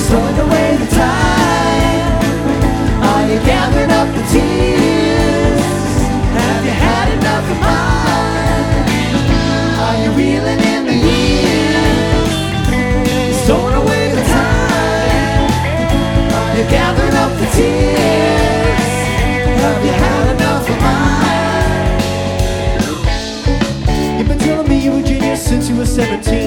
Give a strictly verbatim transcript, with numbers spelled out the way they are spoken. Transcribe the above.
throwing away the time? Are you gathering up the tears? Have you had enough of mine? Are you reeling in the years? Throwing away the time? Are you gathering up the tears? Have you had enough of mine? You've been telling me you were genius since you were seventeen.